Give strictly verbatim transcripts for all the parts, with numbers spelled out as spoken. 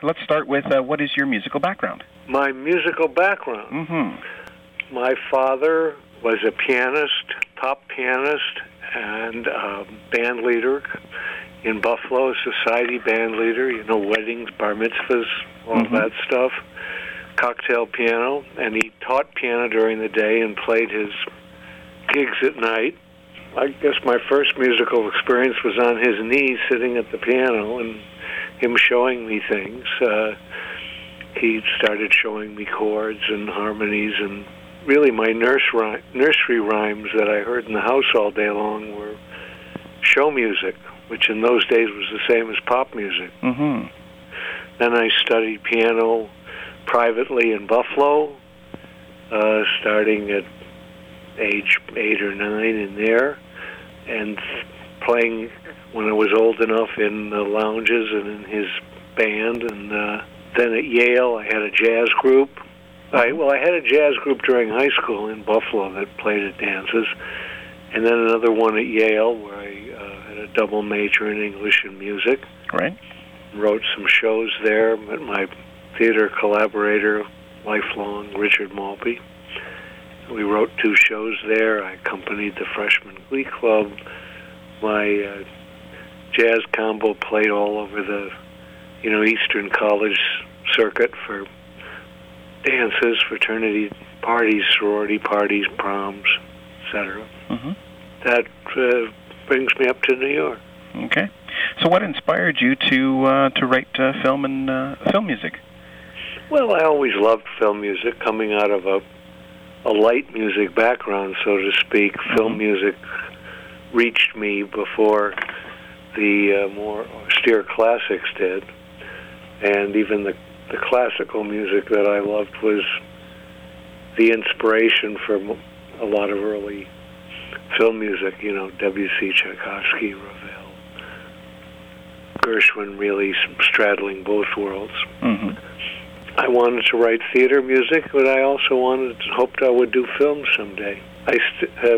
let's start with uh, what is your musical background? My musical background? Mm-hmm. My father was a pianist, top pianist, and uh, band leader in Buffalo, society band leader, you know, weddings, bar mitzvahs, all mm-hmm. that stuff, cocktail piano, and he taught piano during the day and played his gigs at night. I guess my first musical experience was on his knee sitting at the piano and him showing me things. Uh, he started showing me chords and harmonies, and really my nurse rhy- nursery rhymes that I heard in the house all day long were show music, which in those days was the same as pop music. Mm-hmm. Then I studied piano privately in Buffalo, uh, starting at age eight or nine in there, and playing when I was old enough in the lounges and in his band. And uh, then at Yale, I had a jazz group. I, well, I had a jazz group during high school in Buffalo that played at dances, and then another one at Yale where I uh, had a double major in English and music. Right. Wrote some shows there. Met my theater collaborator, lifelong, Richard Maltby. We wrote two shows there. I accompanied the Freshman Glee Club. My uh, jazz combo played all over the, you know, Eastern College circuit for dances, fraternity parties, sorority parties, proms, et cetera. Mm-hmm. That uh, brings me up to New York. Okay. So, what inspired you to uh, to write uh, film and uh, film music? Well, I always loved film music, coming out of a a light music background, so to speak. Mm-hmm. Film music reached me before the uh, more austere classics did, and even the, the classical music that I loved was the inspiration for a lot of early film music, you know, Debussy, Tchaikovsky, Ravel, Gershwin, really straddling both worlds. Mm-hmm. I wanted to write theater music, but I also wanted, hoped I would do film someday. I st- have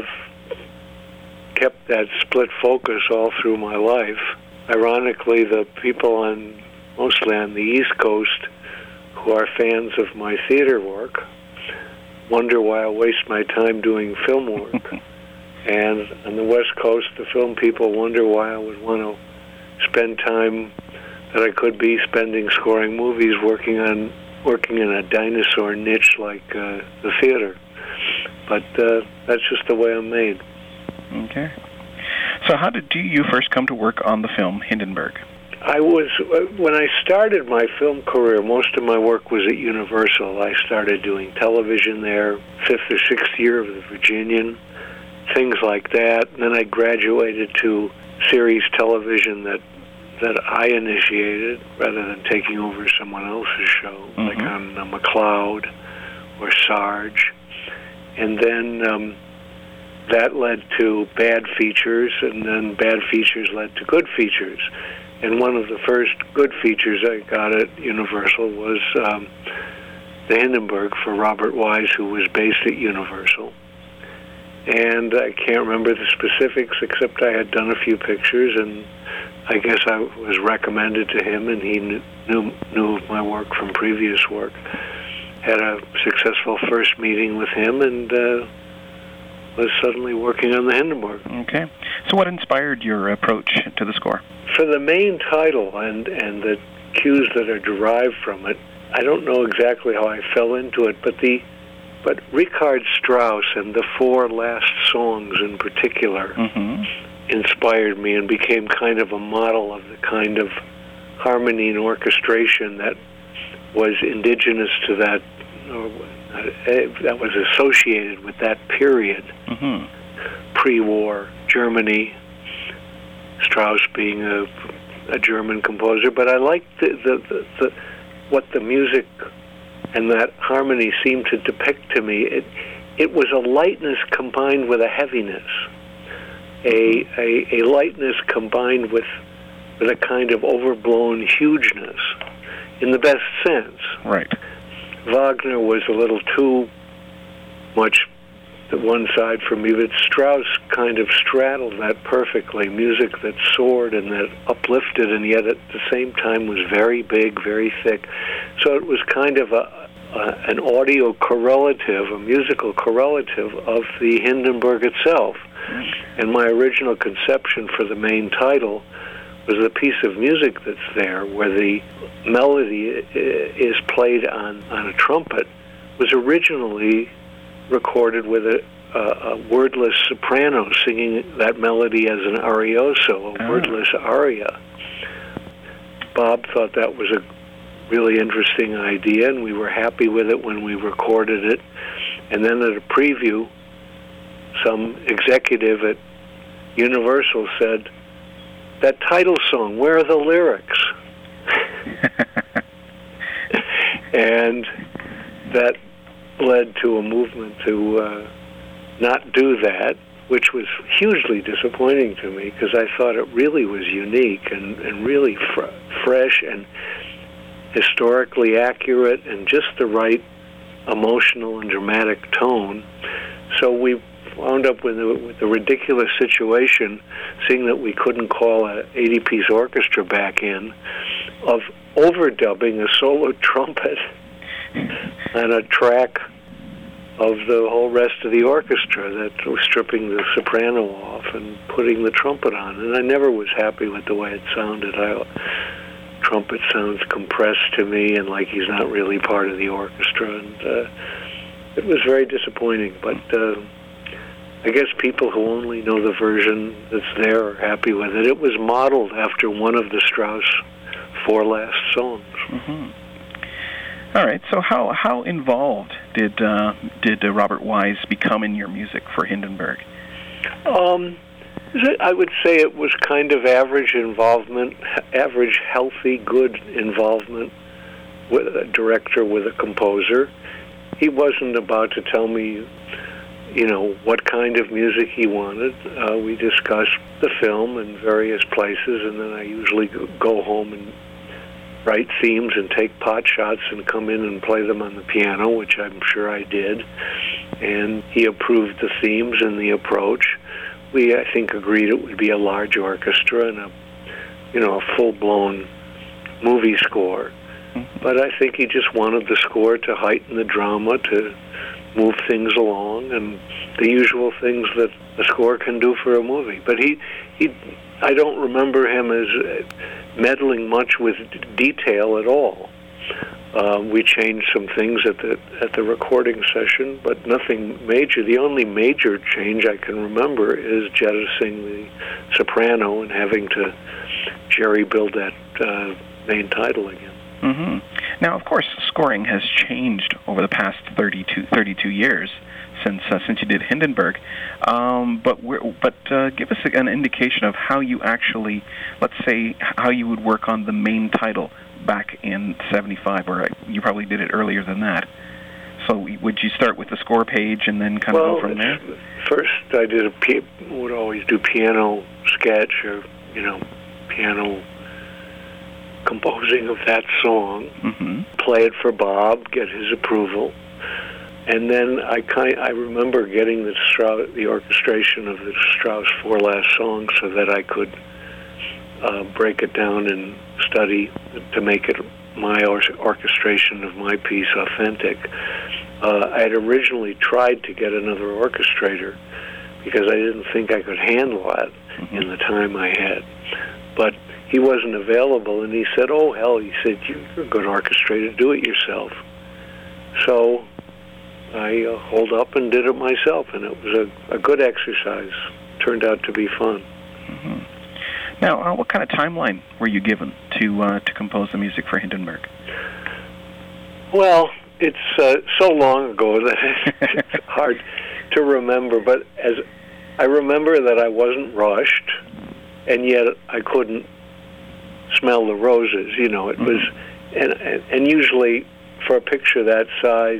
kept that split focus all through my life. Ironically, the people on, mostly on the East Coast, who are fans of my theater work, wonder why I waste my time doing film work. And on the West Coast, the film people wonder why I would want to spend time that I could be spending scoring movies working on working in a dinosaur niche like uh, the theater. But uh, that's just the way I'm made. Okay. So how did you first come to work on the film Hindenburg? I was, when I started my film career, most of my work was at Universal. I started doing television there, fifth or sixth year of the Virginian, things like that. And then I graduated to series television that that I initiated rather than taking over someone else's show, mm-hmm. like on uh, McCloud or Sarge. And then um, that led to bad features, and then bad features led to good features. And one of the first good features I got at Universal was um, the Hindenburg for Robert Wise, who was based at Universal. And I can't remember the specifics, except I had done a few pictures, and I guess I was recommended to him, and he knew, knew, knew of my work from previous work. Had a successful first meeting with him, and uh, was suddenly working on the Hindenburg. Okay. So what inspired your approach to the score? For the main title and, and the cues that are derived from it, I don't know exactly how I fell into it, but the but Richard Strauss and the four last songs in particular mm-hmm. inspired me and became kind of a model of the kind of harmony and orchestration that was indigenous to that, or that was associated with that period, mm-hmm. pre-war Germany, Strauss being a, a German composer. But I liked the, the, the, the, what the music and that harmony seemed to depict to me. It, it was a lightness combined with a heaviness. A, a, a lightness combined with with a kind of overblown hugeness, in the best sense. Right. Wagner was a little too much the one side for me, but Strauss kind of straddled that perfectly. Music that soared and that uplifted, and yet at the same time was very big, very thick. So it was kind of a, a an audio correlative, a musical correlative of the Hindenburg itself. And my original conception for the main title was the piece of music that's there, where the melody is played on, on a trumpet, was originally recorded with a, a, a wordless soprano singing that melody as an arioso, a oh. wordless aria. Bob thought that was a really interesting idea, and we were happy with it when we recorded it. And then at a preview, some executive at Universal said, "That title song, where are the lyrics?" And that led to a movement to uh, not do that, which was hugely disappointing to me because I thought it really was unique and, and really fr- fresh and historically accurate and just the right emotional and dramatic tone. So we wound up with the, with the ridiculous situation, seeing that we couldn't call an eighty-piece orchestra back in, of overdubbing a solo trumpet on a track of the whole rest of the orchestra, that was stripping the soprano off and putting the trumpet on. And I never was happy with the way it sounded. I, trumpet sounds compressed to me and like he's not really part of the orchestra. And uh, it was very disappointing. But uh, I guess people who only know the version that's there are happy with it. It was modeled after one of the Strauss four last songs. Mm-hmm. All right. So how how involved did uh, did uh, Robert Wise become in your music for Hindenburg? Um, I would say it was kind of average involvement, average, healthy, good involvement with a director, with a composer. He wasn't about to tell me, you know, what kind of music he wanted. Uh, we discussed the film in various places, and then I usually go home and write themes and take pot shots and come in and play them on the piano, which I'm sure I did. And he approved the themes and the approach. We, I think, agreed it would be a large orchestra and a, you know, a full-blown movie score. But I think he just wanted the score to heighten the drama, to move things along, and the usual things that a score can do for a movie. But he, he, I don't remember him as meddling much with detail at all. Uh, we changed some things at the at the recording session, but nothing major. The only major change I can remember is jettisoning the soprano and having to jerry build that uh, main title again. Mm-hmm. Now, of course, scoring has changed over the past thirty-two, thirty-two years since uh, since you did Hindenburg. Um, but we're, but uh, give us an indication of how you actually, let's say, how you would work on the main title back in seventy-five, or you probably did it earlier than that. So would you start with the score page and then kind well, of go from there? First, I did a would always do piano sketch, or you know, piano composing of that song, mm-hmm. play it for Bob, get his approval, and then I kind I remember getting the Strauss, the orchestration of the Strauss four last songs so that I could uh, break it down and study to make it my or- orchestration of my piece authentic. Uh, I had originally tried to get another orchestrator because I didn't think I could handle that mm-hmm. in the time I had, but he wasn't available, and he said, oh, hell, he said, you're a good orchestrator, do it yourself. So I uh, holed up and did it myself, and it was a, a good exercise. Turned out to be fun. Mm-hmm. Now, uh, what kind of timeline were you given to uh, to compose the music for Hindenburg? Well, it's uh, so long ago that it's hard to remember, but as I remember that I wasn't rushed, and yet I couldn't smell the roses, you know, it mm-hmm. was, and, and and usually for a picture that size,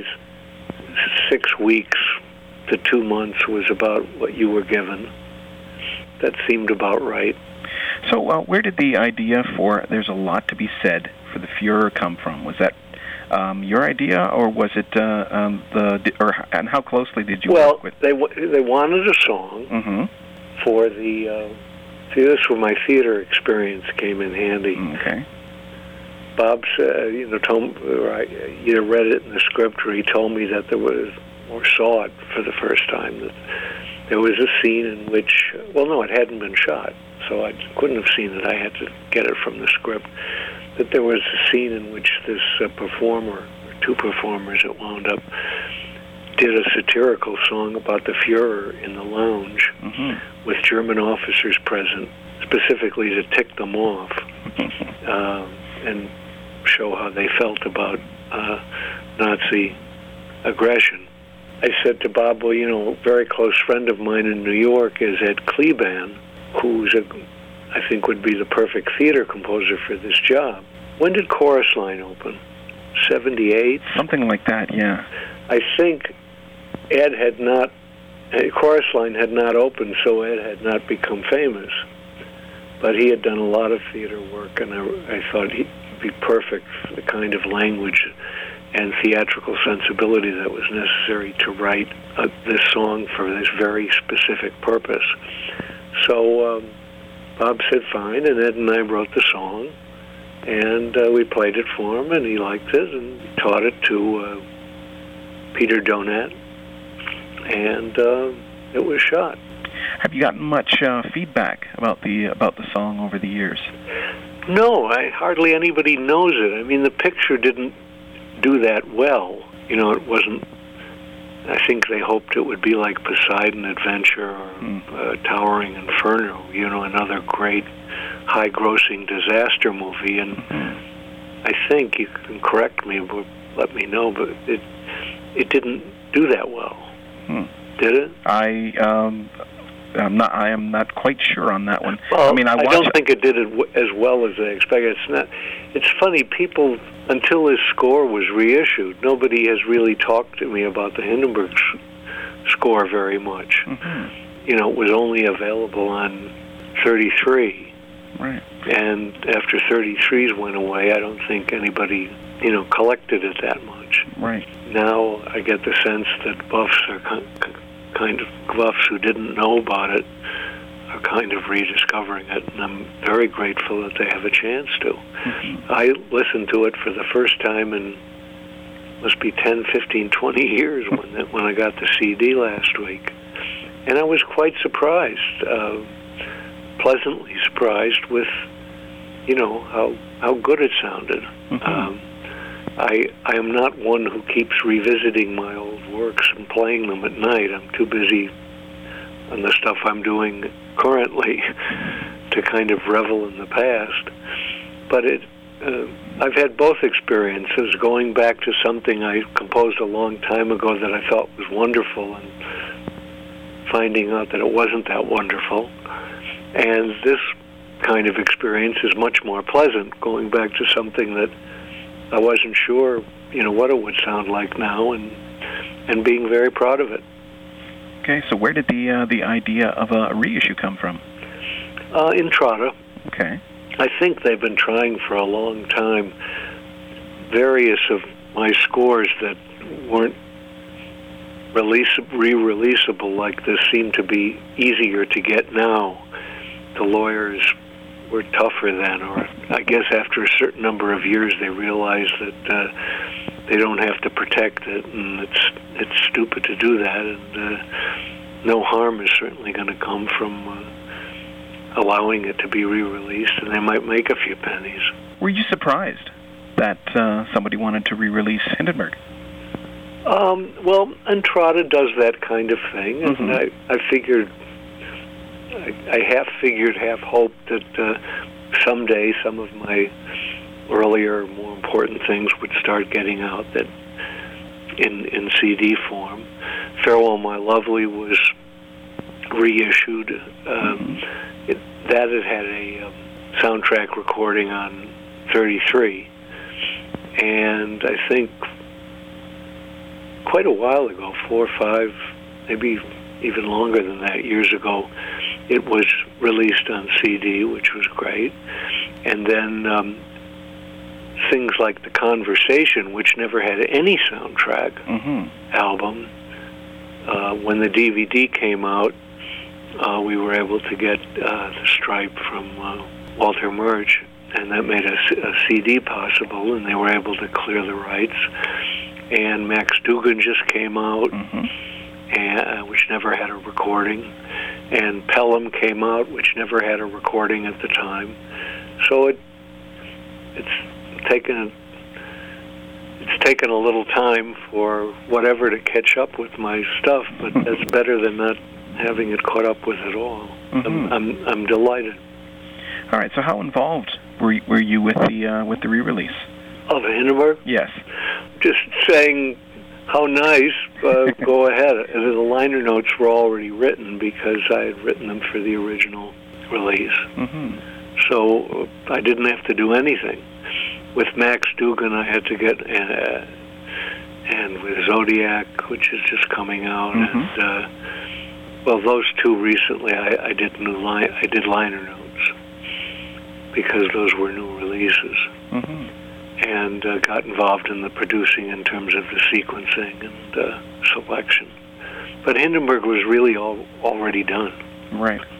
six weeks to two months was about what you were given. That seemed about right. So uh, where did the idea for There's a Lot to Be Said for the Fuhrer come from? Was that um, your idea, or was it uh, um, the or and how closely did you well, work with? Well, they they wanted a song mm-hmm. for the. Uh, see, this is where my theater experience came in handy. Okay. Bob said, you know, told me, or I either read it in the script or he told me that there was, or saw it for the first time, that there was a scene in which, well, no, it hadn't been shot, so I couldn't have seen it. I had to get it from the script. That there was a scene in which this uh, performer, or two performers, it wound up, did a satirical song about the Fuhrer in the lounge mm-hmm. with German officers present, specifically to tick them off uh, and show how they felt about uh, Nazi aggression. I said to Bob, well, you know, a very close friend of mine in New York is Ed Kleban, who's, a, I think, would be the perfect theater composer for this job. When did Chorus Line open? seventy-eight? Something like that, yeah. I think Ed had not, Chorus Line had not opened, so Ed had not become famous. But he had done a lot of theater work, and I, I thought he'd be perfect for the kind of language and theatrical sensibility that was necessary to write uh, this song for this very specific purpose. So um, Bob said fine, and Ed and I wrote the song, and uh, we played it for him, and he liked it, and taught it to uh, Peter Donat, and uh, it was shot. Have you gotten much uh, feedback about the about the song over the years? No, I hardly anybody knows it. I mean, the picture didn't do that well. You know, it wasn't. I think they hoped it would be like Poseidon Adventure or mm. uh, Towering Inferno. You know, another great high-grossing disaster movie. And mm-hmm. I think you can correct me, but let me know. But it it didn't do that well. Mm. Did it? I. Um, I'm not. I am not quite sure on that one. Well, I mean, I, I don't think it did it w- as well as they expected. It's not. It's funny. People, until his score was reissued, nobody has really talked to me about the Hindenburg s- score very much. Mm-hmm. You know, it was only available on thirty-three. Right. And after thirty-threes went away, I don't think anybody, you know, collected it that much. Right. Now I get the sense that buffs are con- kind of buffs who didn't know about it are kind of rediscovering it, and I'm very grateful that they have a chance to. Mm-hmm. I listened to it for the first time in must be ten, fifteen, twenty years when the, when I got the C D last week, and I was quite surprised, uh, pleasantly surprised with, you know, how how good it sounded. Mm-hmm. Um, I I am not one who keeps revisiting my old works and playing them at night. I'm too busy on the stuff I'm doing currently to kind of revel in the past. But it, uh, I've had both experiences, going back to something I composed a long time ago that I thought was wonderful and finding out that it wasn't that wonderful. And this kind of experience is much more pleasant, going back to something that I wasn't sure, you know, what it would sound like now, and and being very proud of it. Okay, so where did the uh, the idea of a reissue come from? Uh, Intrada. Okay. I think they've been trying for a long time. Various of my scores that weren't release re-releasable like this seem to be easier to get now. The lawyers were tougher then, or I guess after a certain number of years they realized that uh, they don't have to protect it, and it's it's stupid to do that, and uh, no harm is certainly going to come from uh, allowing it to be re-released, and they might make a few pennies. Were you surprised that uh, somebody wanted to re-release Hindenburg? Um, well, Intrada does that kind of thing, and mm-hmm. I, I figured I, I half figured, half hoped that uh, someday some of my earlier, more important things would start getting out that in in C D form. Farewell, My Lovely was reissued. Um, mm-hmm. it, that it had a um, soundtrack recording on thirty-three, and I think quite a while ago, four or five, maybe even longer than that, years ago, it was released on C D, which was great. And then um, things like The Conversation, which never had any soundtrack Mm-hmm. album. Uh, when the D V D came out, uh, we were able to get uh, The Stripe from uh, Walter Murch, and that made a, a C D possible, and they were able to clear the rights. And Max Dugan just came out, Mm-hmm. and, uh, which never had a recording. And Pelham came out, which never had a recording at the time. So it it's taken it's taken a little time for whatever to catch up with my stuff, but that's better than not having it caught up with at all. Mm-hmm. I'm, I'm I'm delighted. All right. So how involved were you, were you with the uh, with the re-release? Of Hindenburg? Yes. Just saying how nice, uh, go ahead. And the liner notes were already written because I had written them for the original release. Mm-hmm. So uh, I didn't have to do anything. With Max Dugan, I had to get, uh, and with Zodiac, which is just coming out, Mm-hmm. and uh, well, those two recently, I, I did new line, I did liner notes because those were new releases. Mm-hmm. And uh, got involved in the producing in terms of the sequencing and uh, selection. But Hindenburg was really all, already done. Right.